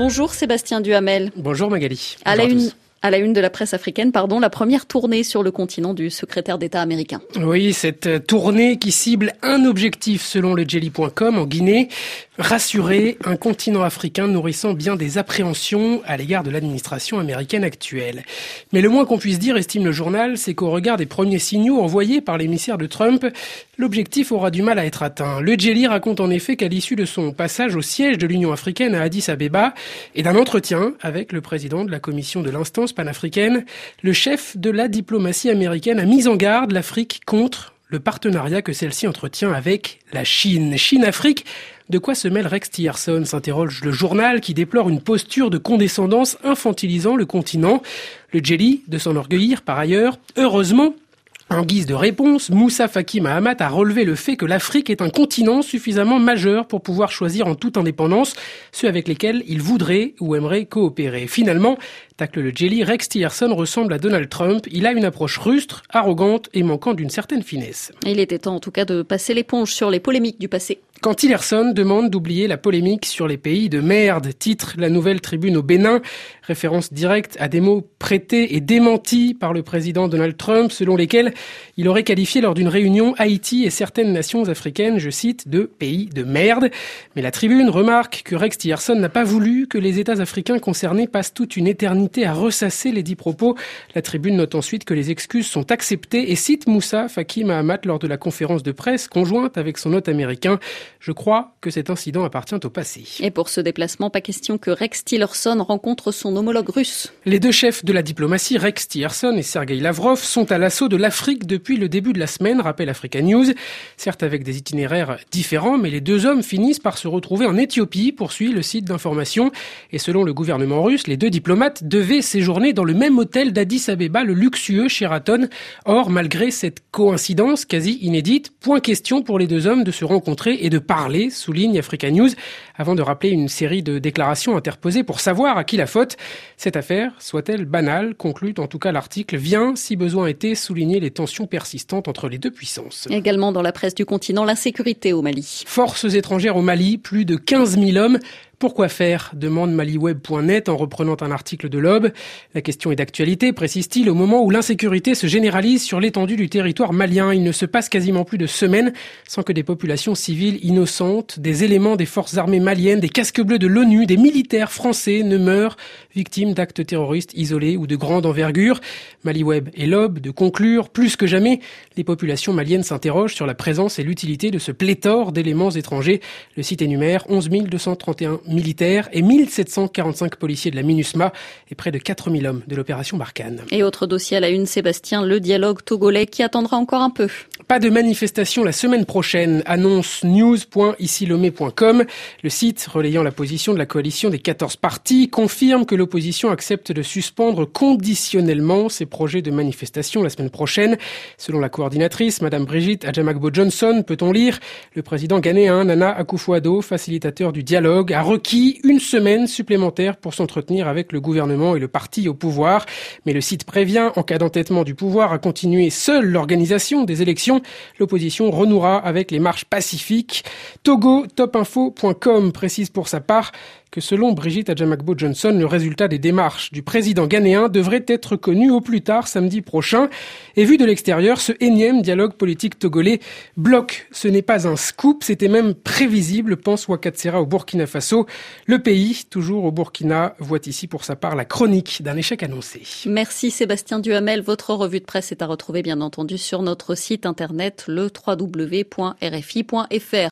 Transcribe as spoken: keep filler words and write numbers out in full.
Bonjour Sébastien Duhamel. Bonjour Magali. À la, Bonjour à une, tous. à la une de la presse africaine, pardon, la première tournée sur le continent du secrétaire d'État américain. Oui, cette tournée qui cible un objectif selon le Jelly point com en Guinée, rassurer un continent africain nourrissant bien des appréhensions à l'égard de l'administration américaine actuelle. Mais le moins qu'on puisse dire, estime le journal, c'est qu'au regard des premiers signaux envoyés par l'émissaire de Trump, l'objectif aura du mal à être atteint. Le Jelly raconte en effet qu'à l'issue de son passage au siège de l'Union africaine à Addis Abeba et d'un entretien avec le président de la commission de l'instance panafricaine, le chef de la diplomatie américaine a mis en garde l'Afrique contre le partenariat que celle-ci entretient avec la Chine. Chine-Afrique, de quoi se mêle Rex Tillerson, s'interroge le journal qui déplore une posture de condescendance infantilisant le continent. Le Jelly de s'enorgueillir par ailleurs. Heureusement, en guise de réponse, Moussa Faki Mahamat a relevé le fait que l'Afrique est un continent suffisamment majeur pour pouvoir choisir en toute indépendance ceux avec lesquels il voudrait ou aimerait coopérer. Finalement, tacle le Jelly, Rex Tillerson ressemble à Donald Trump. Il a une approche rustre, arrogante et manquant d'une certaine finesse. Il était temps en tout cas de passer l'éponge sur les polémiques du passé. Quand Tillerson demande d'oublier la polémique sur les pays de merde, titre la Nouvelle Tribune au Bénin, référence directe à des mots prêtés et démentis par le président Donald Trump, selon lesquels il aurait qualifié lors d'une réunion Haïti et certaines nations africaines, je cite, de pays de merde. Mais la Tribune remarque que Rex Tillerson n'a pas voulu que les États africains concernés passent toute une éternité à ressasser les dits propos. La Tribune note ensuite que les excuses sont acceptées et cite Moussa Faki Mahamat lors de la conférence de presse conjointe avec son hôte américain. Je crois que cet incident appartient au passé. Et pour ce déplacement, pas question que Rex Tillerson rencontre son homologue russe. Les deux chefs de la diplomatie, Rex Tillerson et Sergei Lavrov, sont à l'assaut de l'Afrique depuis le début de la semaine, rappelle Africa News. Certes avec des itinéraires différents, mais les deux hommes finissent par se retrouver en Éthiopie, poursuit le site d'information. Et selon le gouvernement russe, les deux diplomates devaient séjourner dans le même hôtel d'Addis Abeba, le luxueux Sheraton. Or, malgré cette coïncidence quasi inédite, point question pour les deux hommes de se rencontrer et de parler, souligne Africa News, avant de rappeler une série de déclarations interposées pour savoir à qui la faute. Cette affaire, soit-elle banale, conclut en tout cas l'article, vient, si besoin était, souligner les tensions persistantes entre les deux puissances. Également dans la presse du continent, l'insécurité au Mali. Forces étrangères au Mali, plus de quinze mille hommes. Pourquoi faire ? Demande maliweb point net en reprenant un article de l'Aube. La question est d'actualité, précise-t-il, au moment où l'insécurité se généralise sur l'étendue du territoire malien. Il ne se passe quasiment plus de semaines sans que des populations civiles innocentes, des éléments des forces armées maliennes, des casques bleus de l'ONU, des militaires français ne meurent victimes d'actes terroristes isolés ou de grande envergure. Maliweb et l'Aube de conclure, plus que jamais, les populations maliennes s'interrogent sur la présence et l'utilité de ce pléthore d'éléments étrangers. Le site énumère onze mille deux cent trente et un militaires et mille sept cent quarante-cinq policiers de la MINUSMA et près de quatre mille hommes de l'opération Barkhane. Et autre dossier à la une, Sébastien, le dialogue togolais qui attendra encore un peu. Pas de manifestation la semaine prochaine, annonce news point ici lomé point com. Le site, relayant la position de la coalition des quatorze partis, confirme que l'opposition accepte de suspendre conditionnellement ses projets de manifestation la semaine prochaine. Selon la coordinatrice, Madame Brigitte Adjamagbo-Johnson, peut-on lire, le président ghanéen Nana Akufo-Addo, facilitateur du dialogue, a requis une semaine supplémentaire pour s'entretenir avec le gouvernement et le parti au pouvoir. Mais le site prévient, en cas d'entêtement du pouvoir à continuer seule l'organisation des élections, l'opposition renouera avec les marches pacifiques. Togo top info point com précise pour sa part que selon Brigitte Adjamagbo-Johnson, le résultat des démarches du président ghanéen devrait être connu au plus tard samedi prochain. Et vu de l'extérieur, ce énième dialogue politique togolais bloque. Ce n'est pas un scoop, c'était même prévisible, pense Wakatsera au Burkina Faso. Le pays, toujours au Burkina, voit ici pour sa part la chronique d'un échec annoncé. Merci Sébastien Duhamel. Votre revue de presse est à retrouver bien entendu sur notre site internet le w w w point r f i point f r.